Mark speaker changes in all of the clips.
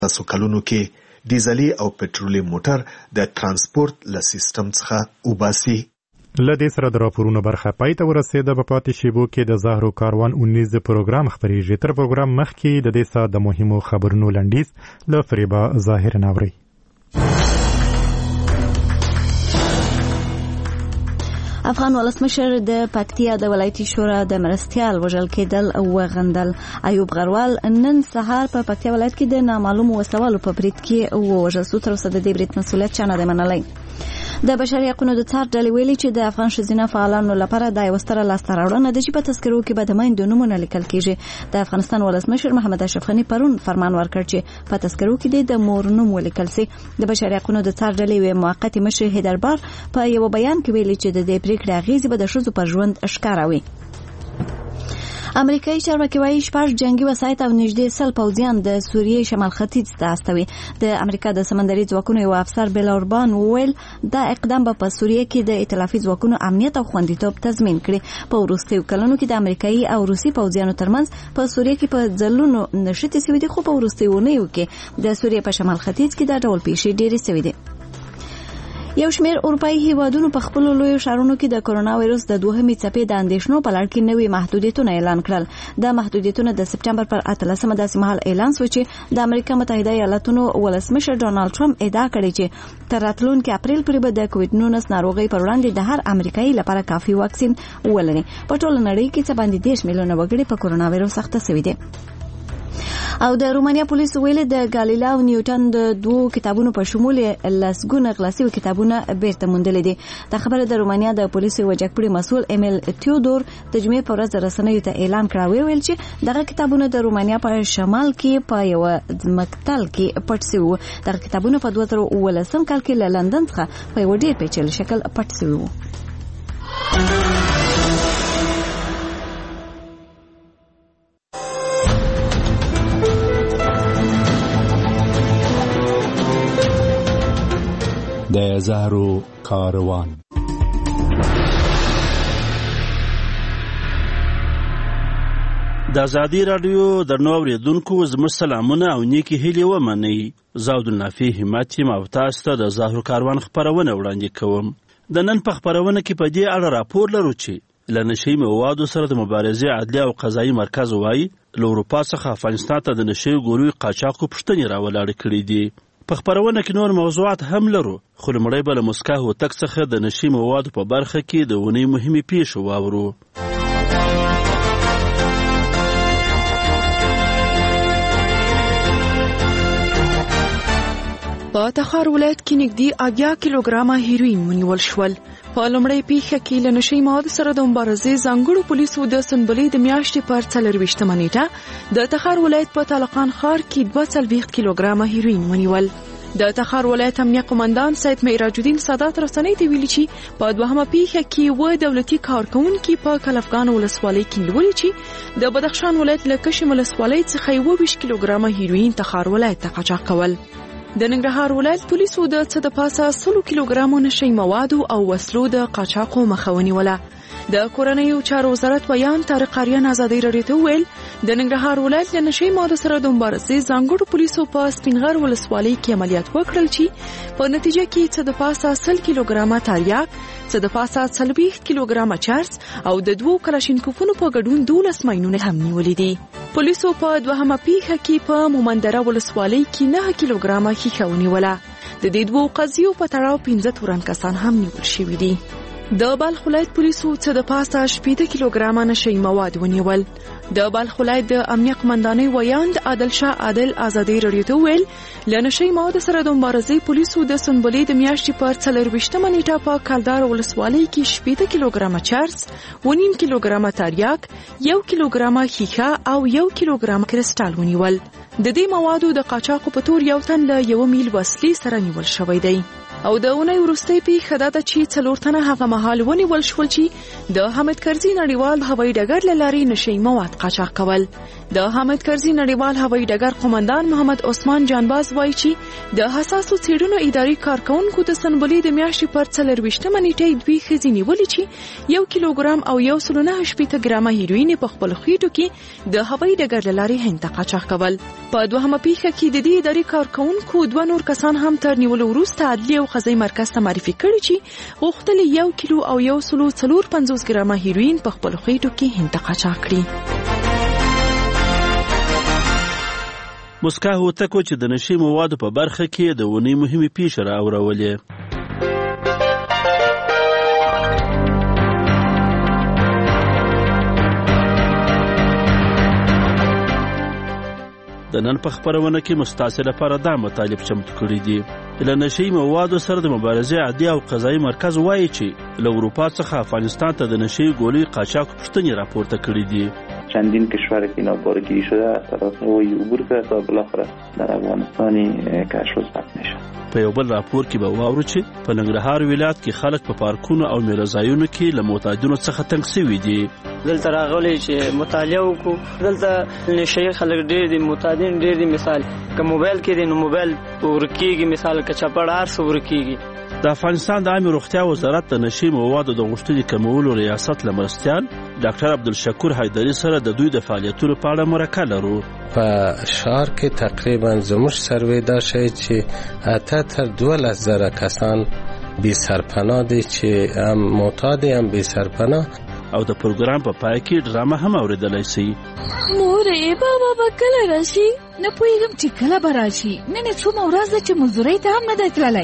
Speaker 1: تاسو کلونو کې ډیزلي او پټرولي موټر د ترانسپورت له سیستم څخه وباسي.
Speaker 2: لدې سره د راپورونو برخه پای ته ورسېده. په پاتې شیبو کې د زهرو کاروان 19 پروګرام خپرېږي. تر پروګرام مخکې د دې ساعت د مهمو خبرونو لنډیز له فریبا ظاهر ناوري.
Speaker 3: افغان ولسمشر د پکتیا د ولایتي شورا د مرستیال وژل کېدل او وغندل. ایوب غروال نن سهار په پکتیا ولایت کې د نامعلومو وسوالو په برید کې ووژل شو. تر اوسه د دې برید مسؤلیت چا نه دی منلی. د بشري حقوقو د څار ډلې ویلي چې د افغان ښځینه فعالانو لپاره دا یوه ستره لاسته راوړنه ده چې په تذکرو کې به د میندو نومونه لیکل کېږي. د افغانستان ولسمشر محمد اشرف غني پرون فرمان ورکړ چې په تذکرو کې د مور نوم ولیکل سي. د بشري حقوقو د څار ډلې یو موقتي مشر هیدربار په یو بیان کې ویلي چې د دې پریکړې اغیزې به د ښځو پر ژوند ښکاره وي. امریکایي چارواکي وايي 6 جنگي وسایط او نږدې 100 پوځیان د سوریې شمال ختیځ ته استوي. د امریکا د سمندري ځواکونو یو افسر بیل اوربان وویل دا اقدام به په سوریې کې د ائتلافي ځواکونو امنیت او خوندیتوب تضمین کړي. په وروستیو کلونو کې د امریکایي او روسي پوځیانو ترمنځ په سوریې کې په ځلونو نشټې شوې دي، خو په وروستیو اونیو کې د سوریې په شمال ختیځ کې دا ډول پیښې ډېرې شوې دي. یو شمېر اروپایي هیوادونو په خپل لوی شهرونو کې د کرونا وایرس د دوهمې څپې د اندېښنو په لړ کې نوي محدودیتونه اعلان کړل. د محدودیتونه د سپټمبر پر 18 داسې مهال اعلان شو چې د امریکا متحده ایالاتونو ولسمشر ډونالد ټرمپ ادعا کړې چې تر راتلونکي اپریل پورې به د کووډ 19 ناروغۍ پر وړاندې د هر امریکایي لپاره کافي واکسین ولري. په ټوله نړۍ کې څه باندې 10 میلیونه وګړي په کرونا وایرس اخته شوي دي. او د رومانیا پولیس ویل د ګالیلا او نیوټن د دوو کتابونو په شمول لسګونه غلاسي کتابونه بیرته موندلې دي. دا خبره د رومانیا د پولیسو وجکپړي مسؤل ایمیل تیودور د جمعې په ورځ رسنیو ته اعلان کړی، ویل چې دغه کتابونه د رومانیا په شمال کې په یو مکتل کې پټ شوي وو. دغه کتابونه په 2019 کال کې له لندن څخه په یو ډېر پیچلي شکل پټ شوي وو.
Speaker 4: د زهرو کاروان.
Speaker 5: د ازادي رادیو درنو اوریدونکو زموږ سلامونه او نیکی هیلې ومنئ. زه عبدالنافع همت یم او تاسو ته د زهرو کاروان خپرونه وړاندې کوم. د نن په خپرونه کې په دې اړه راپور لرو چې له نشهیي موادو سره د مبارزې عدلي او قضایي مرکز وایي له اروپا څخه افغانستان ته د نشهیي ګولیو قاچاقو پوښتنې راولاړې کړي دي. په خپرونه کې نور موضوعات هم لرو، خو لومړی به له موسکا هوتک څخه د نشهیي موادو په برخه کې د اونۍ مهمې پیښې واورو.
Speaker 6: په تخار ولایت کې نږدې 80 کیلوګرامه هیروین ونیول شول. په لومړۍ پیښه کې له نشهیي موادو سره د مبارزې ځانګړو پولیسو د سنبلې د میاشتې پر 24مه نیټه د تخار ولایت په طالقان ښار کې 42 کیلوګرامه هیروین ونیول. د تخار ولایت امنیه قومندان سید معراج الدین سادات رسنۍ ته ویلي چې په دوهمه پیښه کې و دولتي کارکونکي په کلفګان ولسوالۍ کې نیولي چې د بدخشان ولایت له کشم ولسوالۍ څخه 20 کیلوګرامه هیروین تخار ولایت ته قاچاق کول. د ننګرهار ولایت پولیسو د څه د پاسه 100 کیلوګرامو نشهیي موادو او وسلو د قاچاقو مخه ونیوله. د کورنیو چارو وزارت ویان طارق آریان ازادي رادیو ته ویل د ننګرهار ولایت له نشهیي موادو سره د مبارزې ځانګړو پولیسو په سپینغر ولسوالۍ کې عملیات وکړل چې په نتیجه کې څه د پاسه 100 کیلوګرامه تریاک، څه د پاسه 40 کیلوګرامه چرس او د 2 کلاشینکوفونو په ګډون 12 ماینونه هم نیولې دي. پولیسو په دوهمه پیښه کې په مومندره ولسوالۍ کې 9 کیلوګرامه ښیښه ونیوله. د دې 2 قضیو په تړاو 15 تورن کسان هم نیول شوي دي. د بلخ ولایت پولیسو څه د پاسه 8 کیلوګرامه نشهیي مواد ونیول. د بلخ ولایت د امنیه قومندانۍ ویان د عادل شاه عادل ازادي رادیو ته ویل له نشهیي موادو سره د مبارزې پولیسو د سنبلې د میاشتې پر 24مه نیټه په کلدار ولسوالۍ کې 8 کیلوګرامه چرس، 1.5 کیلوګرامه تریاک، 1 کیلوګرامه ښیښه او 1 کیلوګرامه کرسټال ونیول. د دې موادو د قاچاقو په تور یو تن له 1 میل وسلې سره نیول شوی دی. او د اونۍ وروستۍ پیښه دا ده چې 4 تنه هغه مهال ونیول شول چې د حامد کرزي نړیوال هوایي ډګر له لارې نشي مواد قاچاق کول. د حامد کرزي نړیوال هوایي ډګر قومندان محمد عثمان جانباز وایي چې د حساسو څېړنو اداري کارکونکو د سنبلې د میاشتې پر 24مه نیټه دوی ښځې نیولې چې 1 کیلوګرام او 1.8 ګرامه هیروین په خپل خېټو کې د هوایي ډګر له لارې هند ته قاچاق کول. په دوهمه پیښه کې د دې اداري کارکونکو 2 نور کسان هم تر نیولو وروسته عدلي او قضایي مرکز ته معرفي کړي چې غوښتل 1 کیلو او 1.450 ګرامه هیروین په خپل خېټو کې هند ته قاچاق کړي.
Speaker 5: مسکا هوتکو چې د نشي موادو په برخه کې د ونی مهمه پیښه راوړولې. د نن په خبرونه کې مستعصي لپاره دا مطالب چمتو کړي دي. له نشي موادو سره د مبارزې عادي او قضایي مرکز وایي چې له اروپا څخه افغانستان ته د نشي ګولۍ قاچاق پوښتنې راپورته کړي دي.
Speaker 7: چندین کشور که اینا بارگیری شده از طرف هوایی عبور کرده تا بالاخره در افغانستانی کشف و ثبت میشه.
Speaker 5: په یو بل راپور کې به واورو چې په ننګرهار ولایت کې خلک په پارکونو او میله‌ځایونو کې له معتادینو څخه تنګ شوي دي.
Speaker 8: دلته راغلي چې مطالعه وکړو. دلته نشي خلک ډېر دي، معتادین ډېر دي. مثال که موبایل کې دي نو موبایل ورکیږي، مثال که چپړ هر څه ورکیږي.
Speaker 5: د افغانستان د عامه روغتیا وزارت د نشي موادو د غوښتنې کمولو ریاست له مرستیال ډاکټر عبدالشکور حیدري سره د دوی د فعالیتونو په اړه مرکه لرو.
Speaker 9: په شهر کې تقریبا زموږ سروې دا شی چې اته تر 12,000 کسان بی سرپناه دي چې هم معتاد هم بی سرپناه.
Speaker 5: او د پروګرام په پای کې ډرامه هم اوریدلای شي.
Speaker 10: مورې بابا به کله راشي؟ نه پوهېږم چې کله به راشي. نن څومره ورځ ده چې مزدورۍ ته هم نه دی تللی.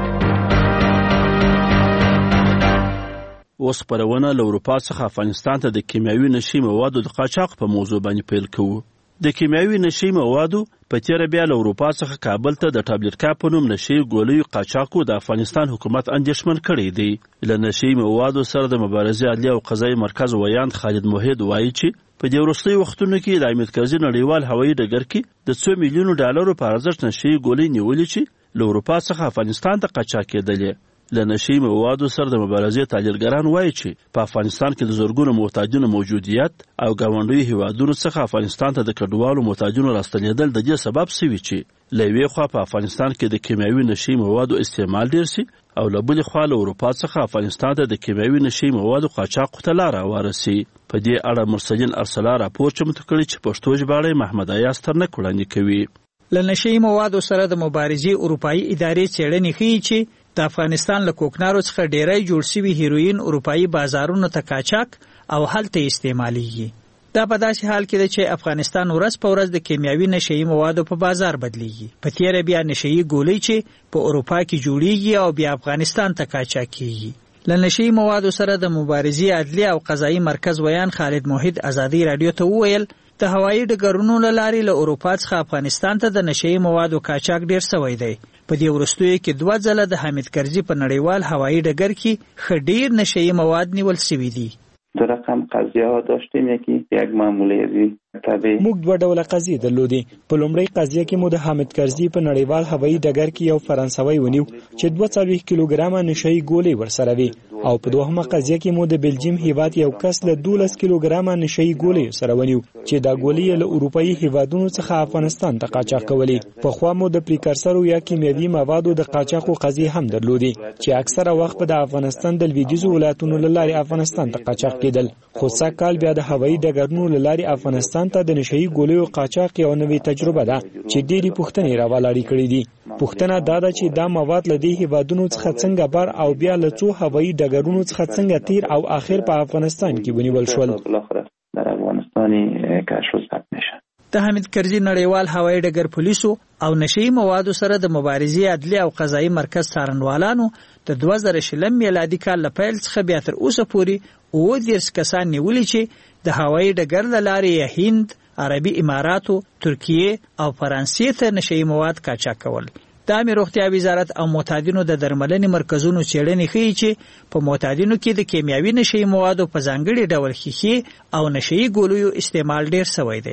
Speaker 5: اوس خپرونه له اروپا څخه افغانستان ته د کیمیاوي نشي موادو د قاچاق په موضوع باندې پیل کوو. د کیمیاوي نشي موادو په تیره بیا له اروپا څخه کابل ته د ټابلیټکا په نوم نشي ګولیو قاچاقو د افغانستان حکومت اندېښمن کړی دی. له نشي موادو سره د مبارزې عدلي او قضایي مرکز ویاند خالد موحد وایي چې په دې وروستیو وختونو کې د حامد کرزي نړیوال هوایي ډګر کې د 2 میلیونو ډالرو په ارزښت نشي ګولۍ نیولې چې له اروپا څخه افغانستان ته قاچاق کېدلې. له نشي موادو سره د مبارزې تحلیلګران وایي چې په افغانستان کې د زرګونو معتادینو موجودیت او ګاونډیو هیوادونو څخه افغانستان ته د کډوالو معتادینو راستنېدل د دې سبب شوي چې له یوې خوا په افغانستان کې د کیمیاوي نشي موادو استعمال ډېر شي او له بلې خوا له اروپا څخه افغانستان ته د کیمیاوي نشي موادو قاچاق ته لاره هواره شي. په دې اړه مرسلین ارسلا راپور چمتو کړی چې پښتو ژباړی محمد ایاز ترنک وړاندې کوي.
Speaker 11: له نشي موادو سره د مبارزې اروپایي ادارې څېړنې ښیي چې د افغانستان له کوکنارو څخه ډیری جوړ شوي هیروین اروپایي بازارونو ته قاچاق او هلته استعمالیږي. دا په داسې حال کې ده چې افغانستان ورځ په ورځ د کیمیاوي نشهیي موادو په بازار بدلیږي. په تیره بیا نشهیي ګولۍ چې په اروپا کې جوړیږي او بیا افغانستان ته قاچاق کیږي. له نشهیي موادو سره د مبارزې عدلي او قضایي مرکز ویان خالد موحد ازادي رادیو ته وویل د هوایي ډګرونو له لارې له اروپا څخه افغانستان ته د نشهیي موادو قاچاق ډیر شوی دی. په دې وروستیو کې 2 ځله د حامد کرزي په نړیوال هوایي ډګر کې ښه ډیر نشهیي مواد نیول شوي دي.
Speaker 7: دو رقم قضیه ها داشتیم، یکی یک ماموریزی طبیعی.
Speaker 12: موږ 2 ډوله قضیې درلودې. په لومړۍ قضیه کې مو د حامد کرزي په نړیوال هوایي ډګر کې یو فرانسوي ونیو چې 240 کیلوګرامه نشهیي ګولۍ ورسره وي، او په دوهمه قضیه کې مو د بلجیم هیواد یو کس له 12 کیلوګرامه نشهیي ګولۍ سره ونیو چې دا ګولۍ له اروپایي هیوادونو څخه افغانستان ته قاچاق کولې. په خوا مو د پریکرسرو یا کیمیاوي موادو د قاچاقو قضیې هم درلودې چې اکثره وخت په د افغانستان د لویدیځو ولایتونو له لارې افغانستان ته قاچاق کېدل. خو سږ بیا د هوایي ډګرونو له لارې افغانستان ته د نشهیي ګولیو قاچاق یو نوې تجربه ده چې ډېرې پوښتنې راولاړې کړې دي. پوښتنه دا ده چې دا مواد له دې هیوادونو څخه څنګه بار او بیا له څو هوایي ډګرونو څخه څنګه تیر او آخر په افغانستان کې ونیول شول.
Speaker 7: در افغانستانی کشف و ثبت میشه.
Speaker 11: د حامد کرزي نړیوال هوایي ډګر پولیسو او نشهیي موادو سره د مبارزې عدلي او قضایي مرکز څارنوالانو د 2020 میلادي کال له پیل څخه بیا تر اوسه پورې 30 کسان نیولي چې د هوایي ډګر له لارې هند، عربي اماراتو، ترکیه او فرانسې ته نشهیي مواد قاچاق کول. د عامه روغتیا وزارت او معتادینو د درملنې مرکزونو څېړنې ښیي چې په معتادینو کې د کیمیاوي نشهیي موادو په ځانګړي ډول ښیښې او نشهیي ګولیو استعمال ډیر شوی دی.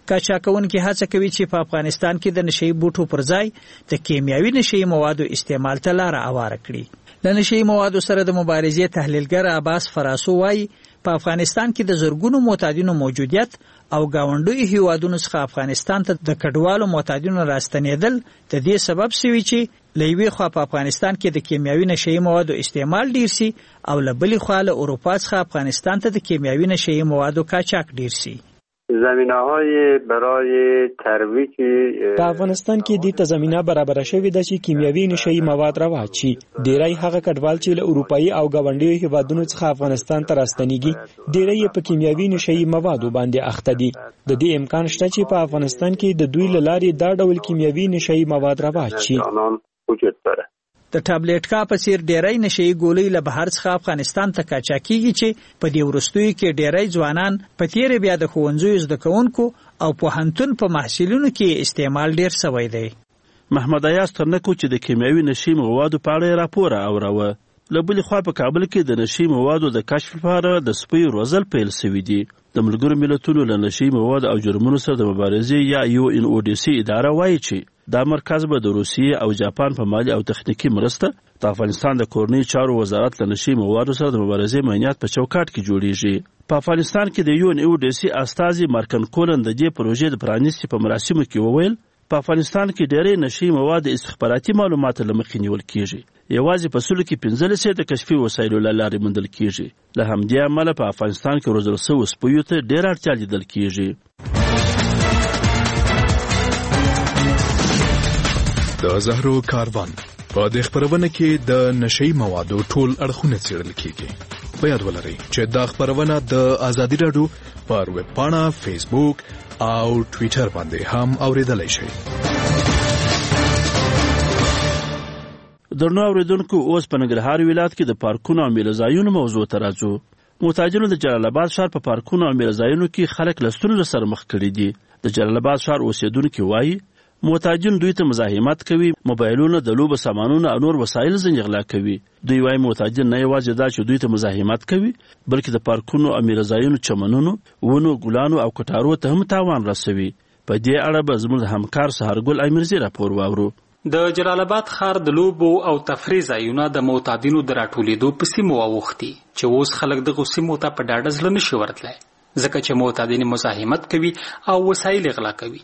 Speaker 11: قاچاقونکي هڅه کوي چې په افغانستان کې د نشئی بوټو پر ځای د کیمیاوي نشئی موادو استعمال ته لار هواره کړي. د نشئی موادو سره د مبارزې تحلیلګر عباس فراسو وايي په افغانستان کې د زورګونو معتادینو موجودیت او گاونډي هیوادونو څخه افغانستان ته د کډوالو معتادینو راستنیدل د دې سبب شوی چې لوی خو په افغانستان کې د کیمیاوي نشئی موادو استعمال ډیر سي او لبلي خو له اروپا څخه افغانستان ته د کیمیاوي نشئی موادو قاچاق ډیر سي.
Speaker 13: زمینه‌های برای ترویج
Speaker 12: په افغانستان کې د تضمینه برابر شوې د چې کیمیاوي نشئی مواد رواج شي. ډیری هغه کډوال چې له اروپאי او گاونډي هیوادونو څخه افغانستان ته راستنیږي ډیری په کیمیاوي نشئی موادو باندې اخته دي. د دې امکان شته چې په افغانستان کې د دوی لارې دا ډول کیمیاوي نشئی مواد رواج شي.
Speaker 13: وجود داره.
Speaker 11: د ټابلیټ کا په څیر ډیری نشئی ګولۍ له بهر څخه افغانستان ته قاچاقېږي چې په دې وروستیو کې ډیری ځوانان په تیر بیا د ښوونځیو زده کوونکو او پوهنتون په محصلینو کې استعمال ډیر شوی دی.
Speaker 5: محمد ایاز ترنکو چې د کیمیاوي نشئی موادو په اړه راپور اوروه. له بلې خوا په کابل کې د نشئی موادو د کشف لپاره د سپیو روزل پیل شوي دي. د ملګرو ملتونو له نشئی موادو او جرمونو سره د مبارزې یا UNODC اداره وایي چې دا مرکز به د روسیې او جاپان په مالي او تخنیکی مرسته د افغانستان د کورنۍ چارو وزارت له نشئی موادو سره د مبارزې معنیات په چوکاټ کې جوړیږي. په افغانستان کې د UNODC استازي مارکن کولن د دې پروژې د پرانیستي په مراسمو کې وویل په افغانستان کې ډېری نشئی مواد استخباراتي معلومات له مخې نیول کیږي. یوازې په سلو کې 15 د کشفي وسایلو له لارې موندل کیږي. له همدې امله په افغانستان کې روزل شویو سپیو ته ډېره اړتیا لیدل کیږي.
Speaker 14: د زهرو کاروان په دې خبرونه کې د نشئی موادو ټول اړخونه څېړل کیږي. په یاد ولرئ چې دا خبرونه د ازادي راډیو پر ویب پاڼه، فیسبوک او ټوئیټر باندې هم اوریدلای شئ.
Speaker 5: درنو اوریدونکو، اوس په ننګرهار ولایت کې د پارکونو او میله ځایونو موضوع ته راځو. معتادینو د جلال آباد ښار په پارکونو او میله ځایونو کې خلک له ستونزو سره مخ کړي دي. د جلال آباد ښار اوسیدونکي وایي معتادین دوی ته مزاحمت کوي، موبایلونه، د لوبو سامانونه او نور وسایل ځنې غلا کوي. دوی وایي معتادین نه یوازې دا چې دوی ته مزاحمت کوي، بلکې د پارکونو او میله ځایونو چمنونو، ونو، ګلانو او کټارو ته هم تاوان رسوي. په دې اړه به زموږ همکار سهارګل امیرزي راپور واورو.
Speaker 15: د جلال آباد ښار د لوبو او تفریح ځایونه د معتادینو د راټولېدو په سیمو اوښتي چې اوس خلک دغو سیمو ته په ډاډه زړه نشي ورتلی، ځکه چې معتادین مزاحمت کوي او وسایل غلا کوي.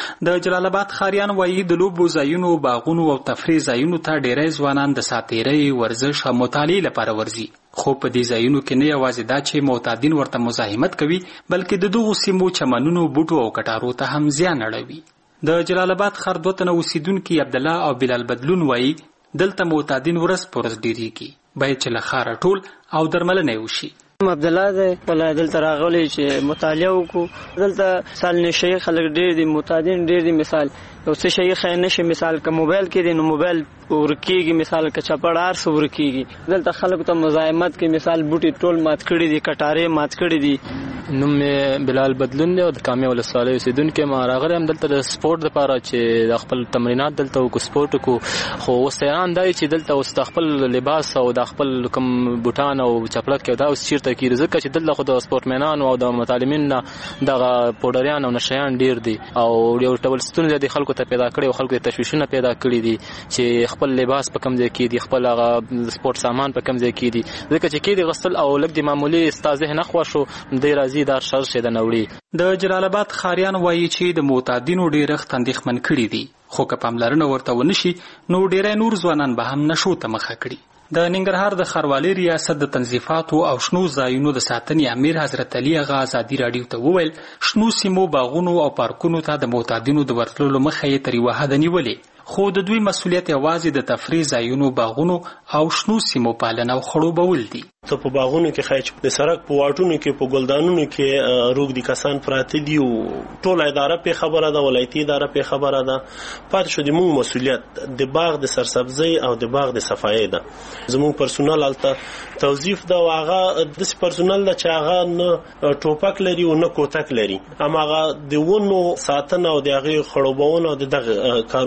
Speaker 15: د جلال آباد ښاریان وایي د لوبو ځایونو، باغونو او تفریح ځایونو ته ډیری ځوانان د ساتیرۍ، ورزش او مطالعې لپاره ورځي. خو په دې ځایونو کې نه یوازې دا چې معتادین ورته مزاحمت کوي، بلکې د دغو سیمو چمنونو، بوټو او کټارو ته هم زیان اړوي. د جلال آباد ښار 2 تنه اوسیدونکي عبدالله او بلال بدلون وایي دلته معتادین ورځ په ورځ ډیریږي، باید چې له ښاره ټول او درملنه وشي.
Speaker 8: عبدالله دی ولا دلته راغلی چې مطالعه وکړو. دلته سال نشئی خلک ډیر دي، معتادین ډیر دي. مثال یو څه شي خې نشي، مثال که موبایل کې دی نو موبایل ورکیږي، مثال که چپړ هر څه ورکیږي. دلته خلکو ته مزاحمت کوي، مثال بوټي ټول مات کړي دي، کټارې مات کړي دي.
Speaker 16: نوم مې بلال بدلون دی او د کامې ولسوالۍ اوسیدونکی ما راغلی یم دلته د سپورټ دپاره چې د خپل تمرینات دلته وکړو، سپورټ وکړو. خو اوس تیران دا چې دلته اوس د خپل لباس او د خپل کوم بوټان او چپلک دا اوس چیرته کېږي، ځکه چې دلته خو د سپورټمنانو او د متعلمین نه دغه پوډریان او نشیان ډیر دي او یو ډول ستونزې د خلکو ته پیدا کړي او خلکو ته تشویشونه پیدا کړي دي چې خپل لباس په کوم ځای کې دي، خپل هغه سپورټ سامان په کوم ځای کې دي، ځکه چې کې د غسل او لږ د معمولي ستا ذهن نه خوښ شو دی راځي دا شر شي د نوړي.
Speaker 15: د جلال آباد ښاریان وایي چې د معتادینو ډیرښت اندېښمن کړي دي، خو که پاملرنه ورته ونشي نو ډیری نور ځوانان به هم نشو ته مخه کړي. د ننګرهار د ښاروالۍ ریاست د تنظیفاتو او شنو ځایونو د ساتنې امیر حضرت علي اغا ازادي راډیو ته وویل شنو سیمو، باغونو او پارکونو ته د معتادینو د ورتللو مخه یې تر یوه حده نیولې، خو د دوی مسؤلیت یوازې د تفریح ځایونو، باغونو او شنو سیمو پالنه او خړوبول دي.
Speaker 17: ته په باغونو کې خای د سړک په واټونو کې، په ګلدانونو کې روغ دي کسان پراته دي او ټول اداره په خبره ده، ولایتي اداره په خبره ده. پاتې شو د موږ مسؤلیت د باغ د سرسبزي او د باغ د صفایي ده. زموږ پرسونل الته توظیف ده او هغه د پرسونل ده چې هغه نه ټوپک لري او نه کوتک لري، اما هغه د ونو ساتنه او د هغه خړوبونه او دغه کارونه کوي.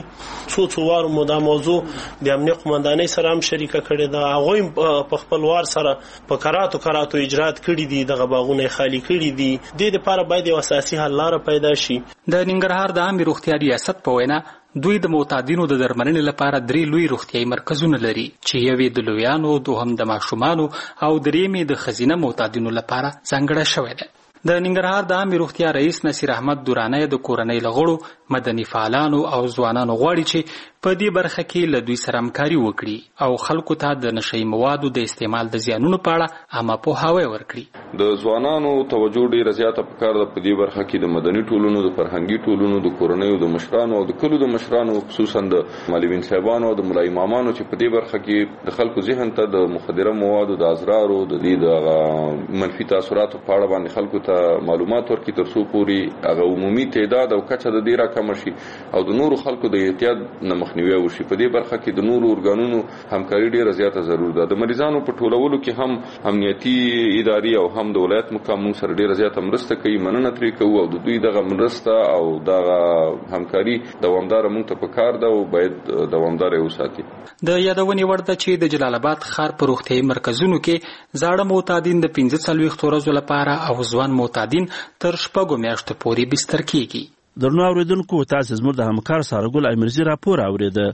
Speaker 17: څو وارو مو دا موضوع د امنیه قومندانۍ سره هم شریکه کړې ده. هغوی په خپل وار سره په کراتو اجرات کړي دي، دغه باغونه خالی کړي دي. د دې لپاره باید یو اساسي حل لاره پیدا شي.
Speaker 15: د ننګرهار د عامه روغتیا ریاست په وینا دوی د معتادینو د درملنې لپاره 3 لوی روغتیايي مرکزونه لري چې یوې د لویانو، دوهم د ماشومانو او درېمې د ښځینه معتادینو لپاره ځانګړی شوی دی. د ننګرهار د عامه روغتیا رئیس نصیر احمد دورانی د کورنۍ لغړو، مدني فعالانو او ځوانانو غواړي چې په دې برخه کې له دوی سره همکاري وکړي او خلکو ته د نشئی موادو د استعمال د زیانونو په اړه عامه پوهاوی ورکړي.
Speaker 18: د ځوانانو توجه ډیره زیاته پکار ده په دې برخه کې د مدني ټولنو، د فرهنګي ټولنو، د کورنۍ د مشرانو او د کلو د مشرانو، خصوصا د معلمین صاحبانو او د ملا امامانو چې په دې برخه کې د خلکو ذهن ته د مخدره موادو، د ازرارو، د دې د منفي تاثیراتو په اړه باندې خلکو ته معلومات ورکړي تر څو پورې هغه عمومي تعداد او کچه د دې راکم شي او د نورو خلکو د احتیاط نه مخنیوي وشي. په دې برخه کې د نورو ارګانونو همکاري ډیره زیاته ضرور ده. د مریضانو په ټولولو کې هم امنیتي ادارې او هم د ولایت مقام موږ سره ډیره زیاته مرسته کوي، مننه ترې کوو او د دوی دغه مرسته او دغه همکاري دوامدار موږ ته پکار ده او باید دوامدار وساتي.
Speaker 15: د یادونې وړ ده چې د جلال آباد ښار په روغتیايي مرکزونو کې زاړه معتادین د 45 ورځو لپاره او ځوان معتادین تر 6 میاشتو پورې بستر کیږي.
Speaker 5: درنو اوریدونکو، تاسو زموږ د همکار سارګل امیرزی راپور اوریده.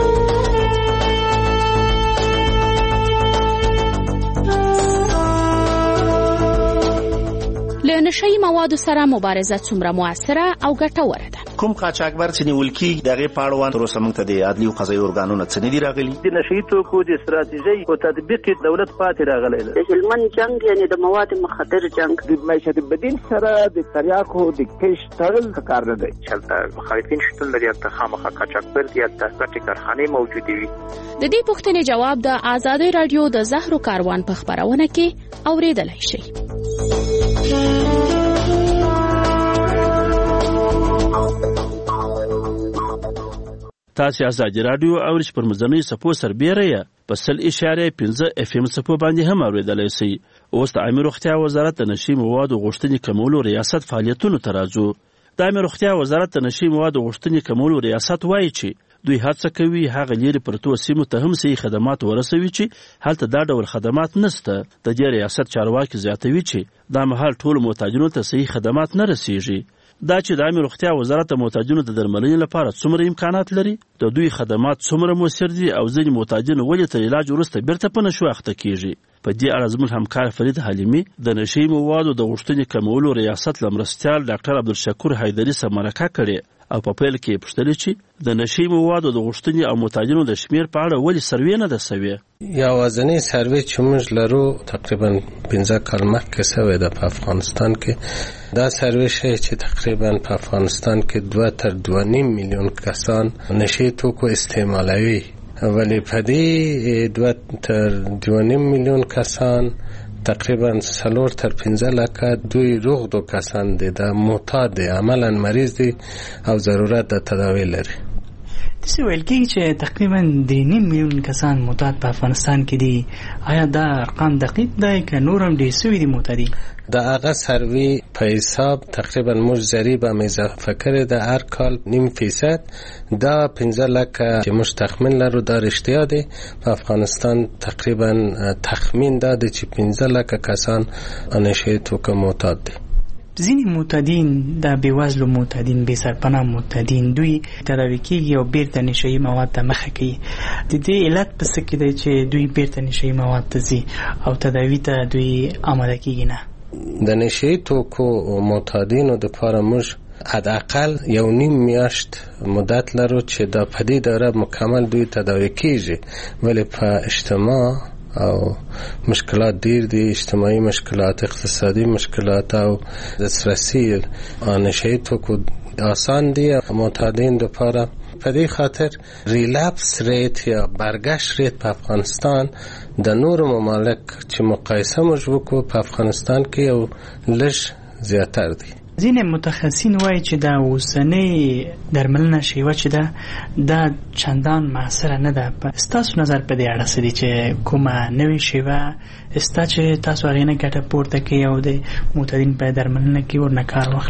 Speaker 19: له نشئی موادو سره مبارزه څومره موثره او ګټوره ده؟
Speaker 20: کوم قاچاقبر چې نیول کیږي دغه پاړوان تر اوسه موږ ته د عدلي او قضایي ارګانونو څخه نه دي راغلي.
Speaker 21: د نشئی توکو د استراتیژي او تطبیق دولت پاتې راغلی دی.
Speaker 22: د هلمند جنگ یعنی د مواد مخدر جنگ،
Speaker 23: د معیشت بدیل سره د تریاکو د کش تړل کار نه دی.
Speaker 24: چلته مخالفین شتون لري ته خامخا قاچاقبر دي ته ګټې کارخانې موجودې وي.
Speaker 19: د دې پوښتنې جواب د آزادۍ رادیو د زهرو کاروان په خبرونه کې اوریدلای شئ.
Speaker 5: تاسو ازادي رادیو او پر مزنی سپو سربېره یا په 100.5 FM سپو باندې هم اوریدلای شئ. اوس د عامه روغتیا وزارت د نشئی موادو غوښتنې کمولو ریاست فعالیتونو ته راځو. د عامه روغتیا وزارت د نشئی موادو غوښتنې کمولو ریاست وایي چې دوی هڅه کوي هغه لري پرتو سیمو ته هم صحیح خدمات ورسوي چې هلته دا ډول خدمات نشته. د دې ریاست چارواکي زیاتوي چې دا مهال ټول محتاجینو ته صحیح خدمات نه رسیږي. دا چې د عامه روغتیا وزارت د محتاجینو د درملنې لپاره څومره امکانات لري، د دوی خدمات څومره مؤثر دي او ځینې محتاجین ولې تر علاج وروسته بیرته په نشو اخته کیږي. په دې اړه زموږ همکار فرید حلیمي د نشئی موادو د غوښتنې کمولو ریاست له مرستیال ډاکټر عبدالشکور حیدري سره مرکه کړې او په پیل کې پوښتنه چې د نشئی موادو د غوښتنې او محتاجینو د شمیر په اړه ولې سروې نه ده سوې.
Speaker 9: یوازینی سروې چې موږ لرو تقریبا 15 کال مخکې سوې ده په افغانستان کې. دا سروې ښیي چې تقریبا په افغانستان کې 2 تر 2.5 میلیون کسان نشئی توکو استعمالوي، ولی په دې 2 تر 2.5 میلیون کسان تقریبا 4 تر 15 لکه دوی روغ دو کسان دي، دا معتاد دي، عملا مریض دي او ضرورت د تداوی لري.
Speaker 25: داسې ویل کېږي چې تقریبا 3.5 میلیون کسان معتاد په افغانستان کې دي. آیا دا ارقام دقیق دی که نور هم ډېر سوي دي معتادین؟
Speaker 9: دا هغه سروي په حساب تقریبا موږ ضریب هم اضافه کړی د هر کال 0.5%. دا 15 لکه چې موږ تخمین لرو دا رښتیا دی. په افغانستان تقریبا تخمین دا دی چې 15 لکه کسان نشئی توکو معتاد دي.
Speaker 25: ځینې معتادین د بېوزلو معتادین، بې سرپناه معتادین، دوی تداوي کېږي او بیرته نشئی مواد ته مخه کوي. د دې علت په څه کې دی چې دوی بیرته نشئی مواد ته ځي او تداوي ته دوی آماده کېږي نه؟
Speaker 9: د نشئی توکو معتادینو دپاره موږ حداقل 1.5 میاشت مدت لرو چې دا په دې دوره مکمل دوی تداوي کېږي. ولی په اجتماع او مشکلات ډیر دي، اجتماعي مشکلات، اقتصادي مشکلات او دسترسی نشئی توکو آسان دي معتادین لپاره. په دې خاطر ریلپس ریت یا برگشت ریت په افغانستان د نور ممالک چې مقایسه موږ وکړو په افغانستان کې یو لږ زیاتر دي.
Speaker 25: ځینې متخصصین وایي چې دا اوسنۍ درملنه شیوه چې ده دا چندان موثره نه ده. ستاسو نظر په دې اړه څه دی چې کومه نوې شیوه ستا چې تاسو هغې نه ګټه پورته کوئ او د معتادین په درملنه کې ورنه کار واخلئ؟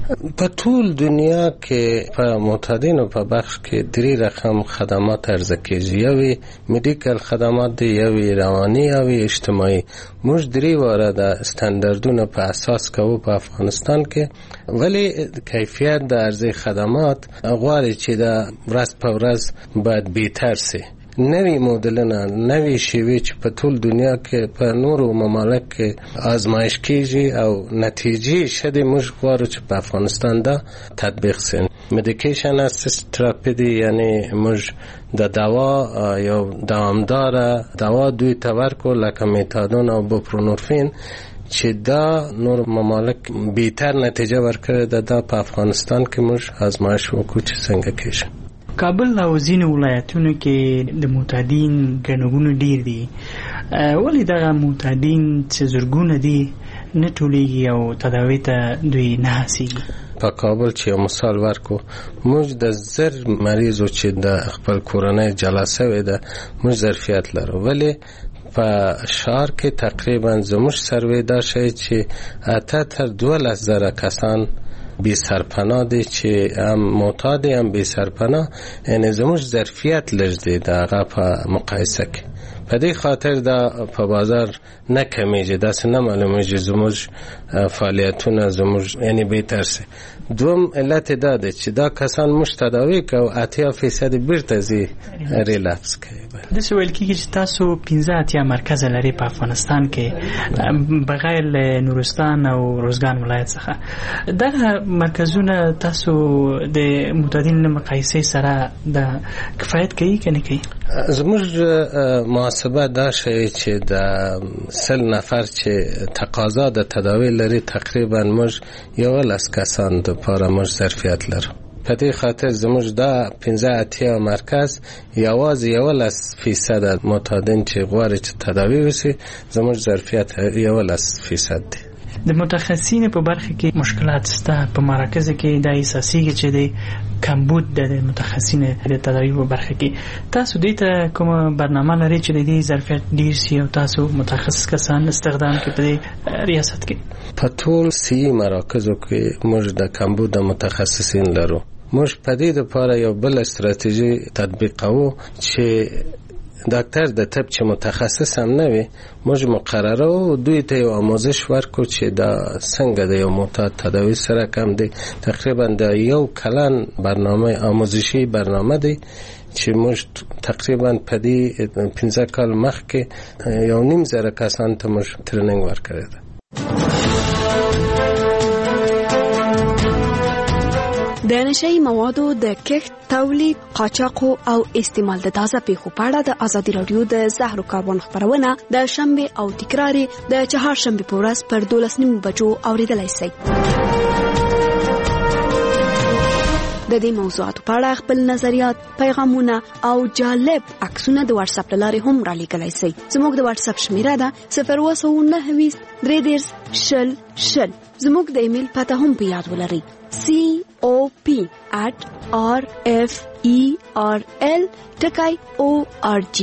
Speaker 9: په ټول دنیا کې په معتادینو په بخش کې درې رقم خدمات عرضه کیږي. یوې میډیکل خدمات دي، یوې رواني، یوې اجتماعي. موږ درې واره د استانداردونو په اساس کوو په افغانستان کې، ولی کیفیت د عرضه خدمات غواړي چې د ورځ په ورځ باید بهتر سي. نوی مدلونه، نوی شیوه چې په ټول دنیا کې په نورو ممالک کې آزمایش کیږي او نتیجې شته، موږ غواړو چې په افغانستان دا تطبیق سي. میډیکیشن اسیست تراپی دی، یعنی موږ د دوا یو دوامداره دوا دوی ته ورکو لکه میتادون او بوپرونورفین چې دا نور ممالک بهتر نتیجه ورکړي ده. دا په افغانستان کې موږ آزمایش وکړو چې څنګه کیږي.
Speaker 25: کابل او ځینو ولایتونو کې د معتادین ګڼهګونه ډیر دي، ولې دغه معتادین چې زرګونه دي نه ټولیږي او تداوی ته دوی نه هڅیږي؟
Speaker 9: په کابل چې یو مثال ورکو، موږ د زر مریضو چې د خپل کورنۍ جلا سوی ده موږ ظرفیت لرو، ولی په شهر کې تقریبا زموږ سروې دا شی چې 8 تر 12,000 کسان بی سرپناه دی چې هم معتاد هم بی سرپناه، یعنی زموږ ظرفیت لږ دی دغه په مقایسه کې. په دې خاطر دا په بازار نه کمیږي، داسې نه معلومیږي زموږ فعالیتونه زموږ یعنی بهتر سي. دوم علت دا دی چې دا کسان موږ تداوی کوو 80% بیرته ځي ریلپس کوي.
Speaker 25: داسې ویل کېږي چې تاسو 15 مرکز لري په افغانستان کې بغیر له نورستان او روزګان ولایت څخه. دغه مرکزونه تاسو د معتادین له مقایسې سره د کفایت کوي که نه کوي؟
Speaker 9: زموږ محاسبه دا شی چې د 100 نفر چې تقاضا د تداوی لري تقریبا موږ 11 کسان د پاره موږ ظرفیت لرو. په دې خاطر زموږ دا 15 مرکز یوازې 11% معتادین چې غواړي چې تداوی وشي، زموږ ظرفیت 11% دی.
Speaker 25: د متخصصین په برخه کې مشکلات شته په مراکز کې، د اساسيږي چې د کمبود د متخصصین د تداوی په برخه کې تاسو دې ته کوم برنامه لري چې د دې ظرفیت ډیر شي او تاسو متخصص کسان استخدام کړئ په ریاست کې؟
Speaker 9: په ټول سی مراکزو کې موږ د کمبود متخصصین لرو. موږ په دې لپاره یو بل استراتیژي تطبیق کوو چې ډاکټر د طب چې متخصص هم نه وي، موږ مقرره او دوی ته یو آموزش ورکو چې دا څنګه د یو معتاد تداوی سره کم دی. تقریبا د یو کلن برنامه آموزشی برنامه دی چې موږ تقریبا په دې 15 کال مخکې 1.5 کسان ته موږ ټریننګ ورکړی دی.
Speaker 19: د نشئی موادو د کښت، تولید، قاچاق او استعمال د تازه پیښو په اړه د ازادي رادیو د زهرو کاروان خبرونه د شنبه او تکرار د چهارشنبه په ورځ پر 12:30 بجو اوریدلای شئ. د دې موضوعاتو په اړه خپل نظریات، پیغامونه او جالب عکسونه د واتس اپ لارې هم را لیږلی شئ. زموږ د واتس اپ شمیره ده 029 3 0 زموږ د ایمیل پته هم په یاد ولرئ: COP@RFERL.org.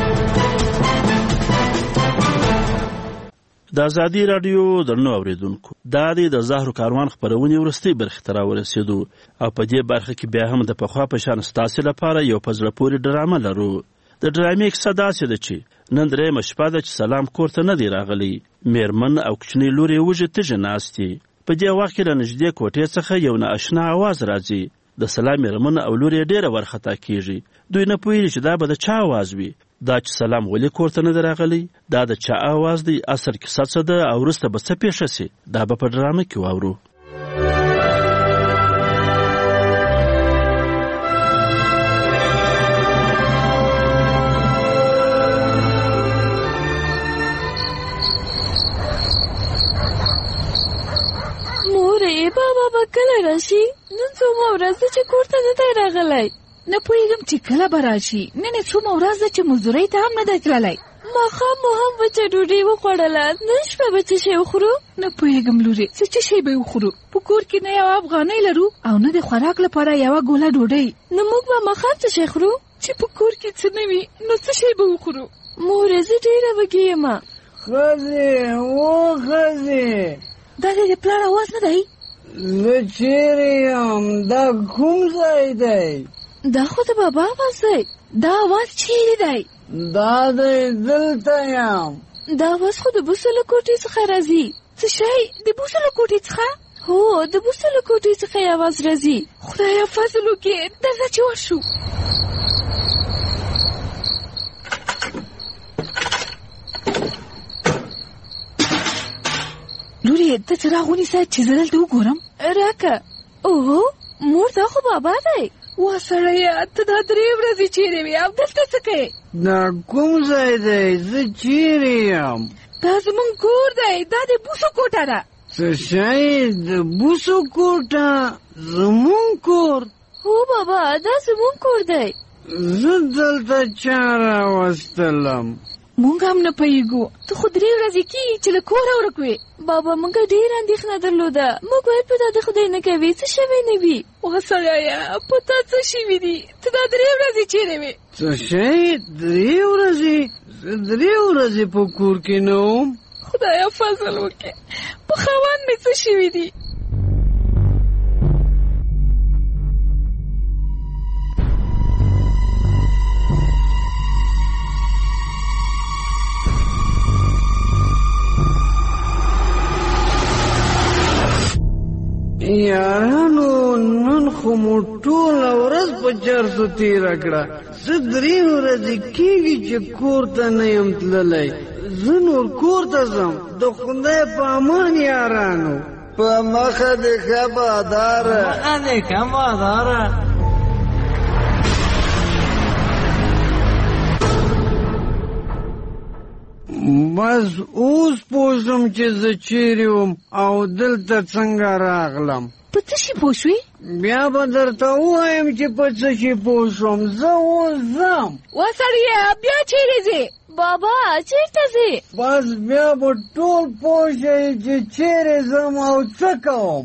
Speaker 5: د ازادي رادیو درنو اوریدونکو، دا د زهرو کاروان خبرونه ورستي برخه تر ورسېدو او په دې برخه کې بیا هم د پخوا په شان ستاسو لپاره یو پزړه پورې ډرامه لرو. د ډرامې کیسه داسې ده چې نن درېیمه شپه ده چې سلام کور ته نه دی راغلی. میرمن او کوچنی لور یې وږې تږې ناستې. په دې وخت کې له نږدې کوټې څخه یو نااشنا اواز راځي. د سلام میرمن او لور یې ډېره ورخطا کېږي. دوی نه پوهېږي چې دا به د چا اواز وي. دا چې سلام ولې کور ته نه دی راغلی، دا د چا اواز دی، اصل کیسه څه ده او وروسته به څه پیښه سي، دا به په ډرامه کې واورو.
Speaker 10: بابا به کله راشي؟ نن څومره ورځ ده چې کور ته نه دی راغلی. نه پوهېږم چې کله به راشي. نن یې څومره ورځ ده چې مزدورۍ ته هم نه دی تللی. ماښام مو هم وچه ډوډۍ وخوړله، نن شپه به څه شی وخورو؟ نه پوهېږم لورې، څه شی به وخورو؟ په کور کې نه یوه افغانۍ لرو او نه د خوراک لپاره یوه ګوله ډوډۍ. نو موږ به ماښام څه شی خورو؟ چې په کور کې څه نه وي نو څه شی به وخورو؟ مورې زه ډېره وږې یم. ښځې دا د پلار اواز نه دی؟
Speaker 1: زه چیرې یم؟ دا کوم ځای دی؟
Speaker 10: دا خو د بابا آواز دی. دا آواز چیرې دی؟
Speaker 1: دا دی دلته یم.
Speaker 10: دا آواز خو د بوسو له کوټې څخه راځي. څه شی د بوسو له کوټې څخه؟ هو د بوسو له کوټې څخه یې آواز راځي. خدایه فضل وکړې درځه چې ورشو. لورې ته څراغ ونیسه چې زه دلته وګورم. راکه. اوهو مور دا خو بابا دی. وا سړیه ته دا 3 ورځې چیرې وې او دلته څه کوې؟
Speaker 1: دا کوم ځای دی؟ زه چیرې یم؟
Speaker 10: دا زمونږ کور دی. دا د بوسو کوټه ده.
Speaker 1: څه شی؟ د بوسو کوټه؟ زمونږ کور؟
Speaker 10: هو بابا دا زمونږ کور دی.
Speaker 1: زه دلته چا راوستلم؟
Speaker 10: مونږ هم نه پوهېږو. ته خو 3 ورځې کېږي چې له کوره ورک وې. بابا مونږ ډېره اندېښنه درلوده. موږ ویل په دا د خدای نه کوي څه شوی نه وي. وا سړیه په تا څه شوي دي؟ ته دا 3 ورځې چیرې وې؟
Speaker 1: څه شی 3 ورځې؟ زه 3 ورځې په کور کې نه وم.
Speaker 10: خدایه فضل وکړې په خاوند مې څه شوي دي؟
Speaker 1: یارانو نن خو مو ټوله ورځ په چرسو تېره کړه. زه 3 ورځې کېږي چې کور ته نه یم تللی. زه نور کور ته ځم. د خدای په امان یارانو. په مخه دې ښه باداره.
Speaker 25: مخه دې ښه باداره.
Speaker 1: بس اوس پوه شوم چې زه چیرې وم او دلته څنګه راغلم.
Speaker 10: په څه شي پوه شوې؟
Speaker 1: بیا به درته ووایم چې په څه شي پوه شوم. زه اوس ځم.
Speaker 10: وا سړیه بیا چیرې ځې؟ بابا چیرته ځې؟
Speaker 1: بس بیا به ټول پوه شئ چې چیرې ځم او څه کوم.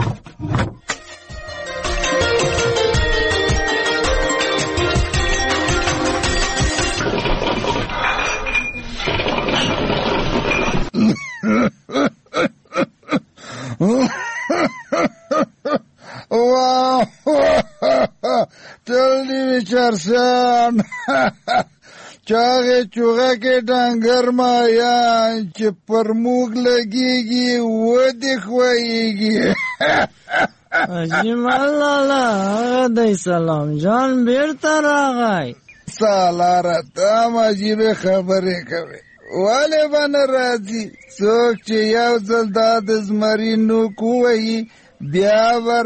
Speaker 2: تللی وچرسان چاغې چوغکې ډنګر مایان چې پر موږ لګېږي ودې خوایېږي.
Speaker 1: اجمل لالا هغه دی سلام جان بیرته راغی.
Speaker 2: سالاره ته هم عجیبې خبرې کوې. ولې به نه راځي؟ څوک چې یو ځل دا د زمري نوک ووهي بیا به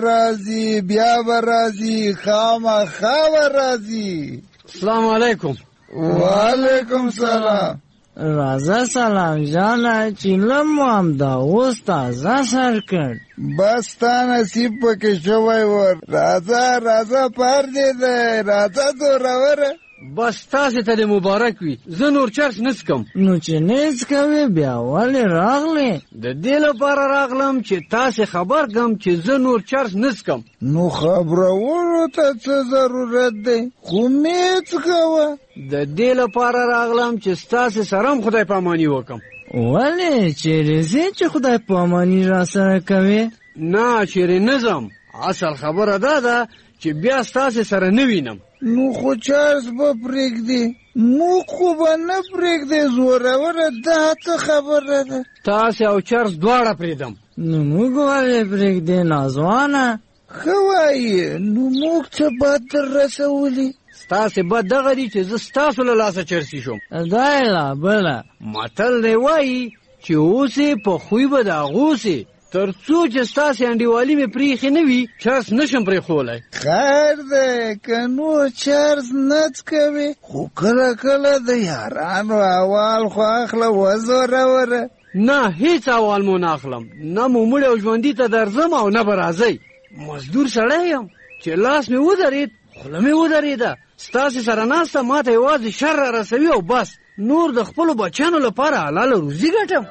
Speaker 2: راځي خامخا به راځي.
Speaker 1: السلام علیکم.
Speaker 2: وعلیکم سلام.
Speaker 1: راځه سلام جانه چې لم هم دا اوس تازه سر کړ.
Speaker 2: بس تا نصیب پکې شوی ور. راځه پر دې دی. راځه زوروره.
Speaker 1: بس تاسې ته د مبارک وي. زه نور چرس نڅکم. نو چې نڅکوې بیا ولې راغلې؟ د دې لپاره راغلم چې تاسې خبر کړم چې زه نور چرس نڅکم.
Speaker 2: نو خبرولو ته څه ضرورت دی؟ خو مې څکوه.
Speaker 1: د دې لپاره راغلم چې ستاسې سره هم خدای پاماني وکړم. ولې چیرې ځې چې خدای پاماني را سره کوې؟ نه چیرې نه ځم. اصل خبره دا ده چې بیا ستاسې سره نه وینم.
Speaker 2: نو خو چرس به پرېږدې؟ موږ خو به نه پرېږدې زوروره. دا څه خبره ده؟
Speaker 1: تاسې او چرس دواړه پرېږدم. نو موږ ولې پرېږدې نازوانه؟
Speaker 2: ښه وایې. نو موږ څه بد در رسولي؟
Speaker 1: ستاسې بد دغه دي چې زه ستاسو له لاسه چرسي شوم. دا یې لا بله متل دی وایي چې اوسې په خوی به د اغوسې. تر څو چې ستاسې انډیوالي مې پرېښې نه وي چرس نشم پرېښولی.
Speaker 2: خیر دی که نور چرس نه څکوې خو کله کله د یارانو احوال خو اخله وزوروره.
Speaker 1: نه هیڅ احوال مو نه اخلم. نه مو مړی او ژوندي ته درځم او نه به راځئ. مزدور سړی یم چې لاس مې ودرېد خوله مې ودرېده. ستاسې سره ناسته ما ته یوازې شر را رسوي او بس. نور د خپلو بچیانو لپاره حلاله روزي ګټم.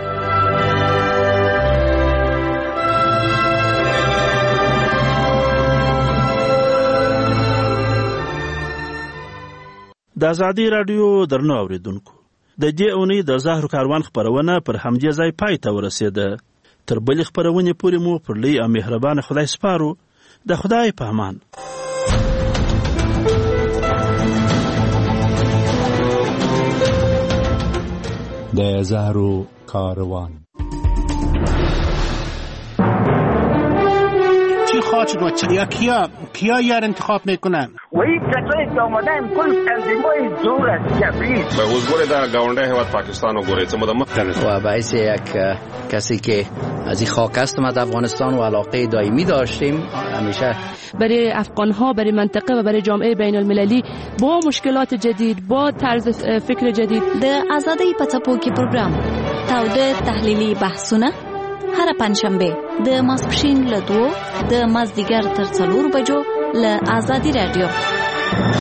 Speaker 5: د ازادي راډیو درنو اوریدونکو د دې اونۍ د زهرو کاروان خپرونه پر همدې ځای پای ته ورسېده. تر بلې خپرونې پورې مو پر لوی او مهربانه خدای سپارو. د خدای په امان.
Speaker 3: د زهرو کاروان.
Speaker 4: چی خواهد شد یا کیا یار انتخاب میکنن؟
Speaker 23: و این کسایی که آمدن کل تنظیمای زور است جبریست
Speaker 6: و حضور در گاونده هیواد پاکستان و گوریتم
Speaker 7: و باعث یک کسی که از این خاک است ما در افغانستان و علاقه دائمی داشتیم همیشه
Speaker 12: برای افغان‌ها، برای منطقه و برای جامعه بین المللی با مشکلات جدید، با طرز فکر جدید.
Speaker 26: د آزادۍ په څپو کې پروګرام تاوده تحلیلي بحثونه هر پنځشنبه د ماسپښین له 2 د مازدیګر تر 4 بجو له آزادي رادیو.